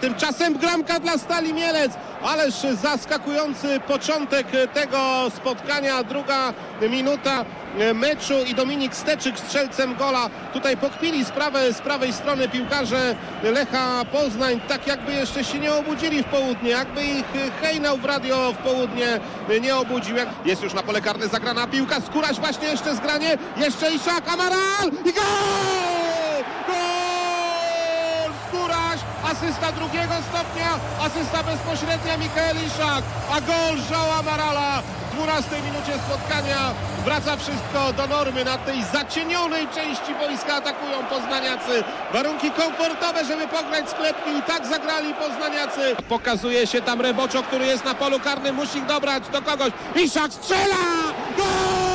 Tymczasem bramka dla Stali Mielec. Ależ zaskakujący początek tego spotkania. Druga minuta meczu i Dominik Steczyk strzelcem gola. Tutaj pokpili sprawę z prawej strony piłkarze Lecha Poznań, tak jakby jeszcze się nie obudzili w południe, jakby ich hejnał w radio w południe nie obudził. Jest już na pole karne zagrana piłka, Skóraś właśnie jeszcze zgranie, jeszcze Iszak, Amaral i gol! Gol! Skóraś, asysta drugiego stopnia, asysta bezpośrednia Mikael Iszak, a gol João Amarala. W 12 minucie spotkania wraca wszystko do normy. Na tej zacienionej części boiska atakują poznaniacy. Warunki komfortowe, żeby pograć sklepki i tak zagrali poznaniacy. Pokazuje się tam Reboczo, który jest na polu karnym, musi dobrać do kogoś. Iszak strzela! Gol!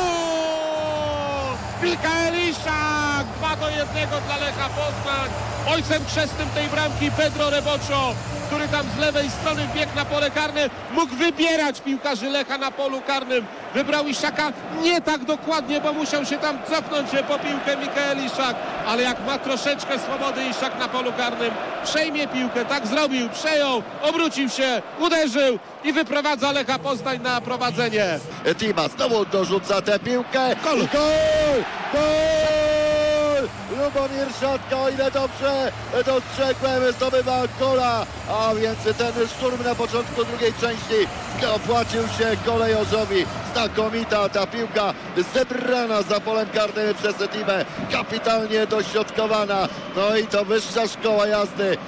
Mikael Iszak! 2-1 dla Lecha Poznań. Ojcem chrzestnym tej bramki Pedro Reboczo, który tam z lewej strony wbiegł na pole karne, mógł wybierać piłkarzy Lecha na polu karnym. Wybrał Iszaka nie tak dokładnie, bo musiał się tam cofnąć po piłkę Mikael Iszak, ale jak ma troszeczkę swobody Iszak na polu karnym, przejmie piłkę, tak zrobił, przejął, obrócił się, uderzył i wyprowadza Lecha Poznań na prowadzenie. Tima znowu dorzuca tę piłkę. Gol! Gol! Gol! Lubomir Szatka, o ile dobrze dostrzegłem, zdobywa gola, a więc ten szturm na początku drugiej części opłacił się kolejorzowi. Znakomita ta piłka zebrana za polem karnym przez Timę, kapitalnie dośrodkowana, no i to wyższa szkoła jazdy.